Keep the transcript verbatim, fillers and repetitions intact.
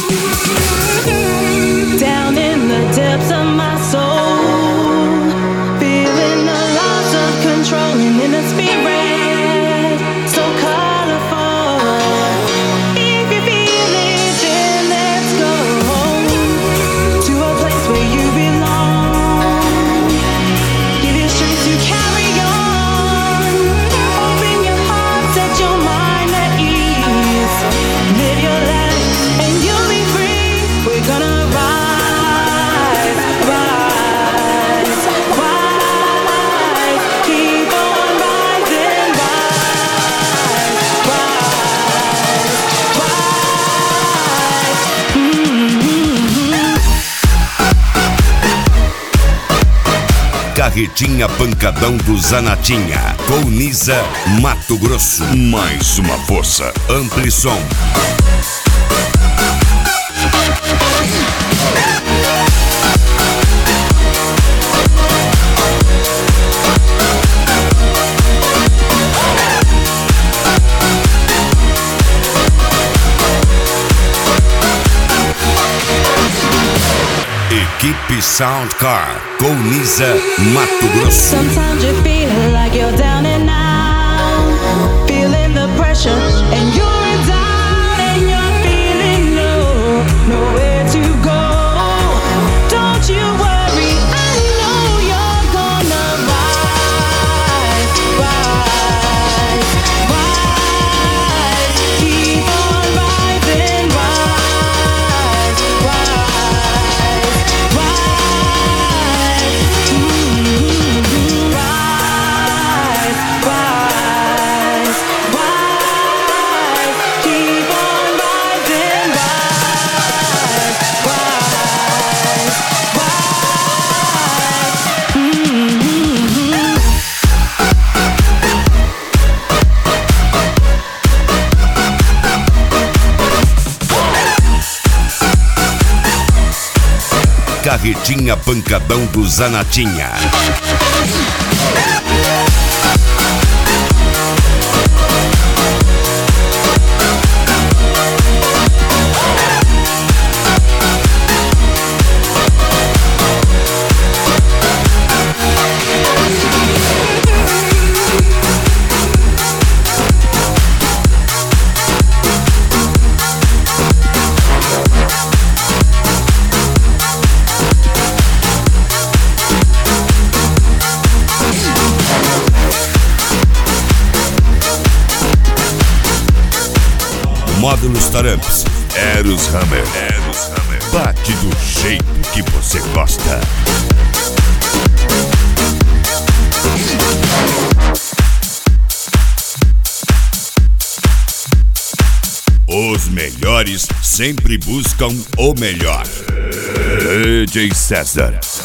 Down in the depths of my soul, feeling the loss of control and in the spirit, so colorful. If you feel it, then let's go to a place where you belong. Give you strength to carry on. Open your heart, set your mind at ease. Live your life and you'll be free. We're gonna rise, rise, rise. Keep on rising, rise, rise, rise. Mm-hmm. Carretinha Pancadão do Zanatinha, Colniza, Mato Grosso. Mais uma força. Ampli som. Equipe Soundcar, Colniza, Mato Grosso. Sometimes you feel like you're down and out, feeling the pressure, and you're in doubt, and you're feeling low, nowhere to go. Don't you worry, I know you're gonna rise, rise, rise. Keep on rising, rise, rise, rise. Mm-hmm. Rise, rise, rise. Keep on rising, rise, rise, rise. Mm-hmm. Carretinha Pancadão do Zanatinha. Módulos Taramps, Eros Hammer, Eros Hammer. Bate do jeito que você gosta. Os melhores sempre buscam o melhor. D J César.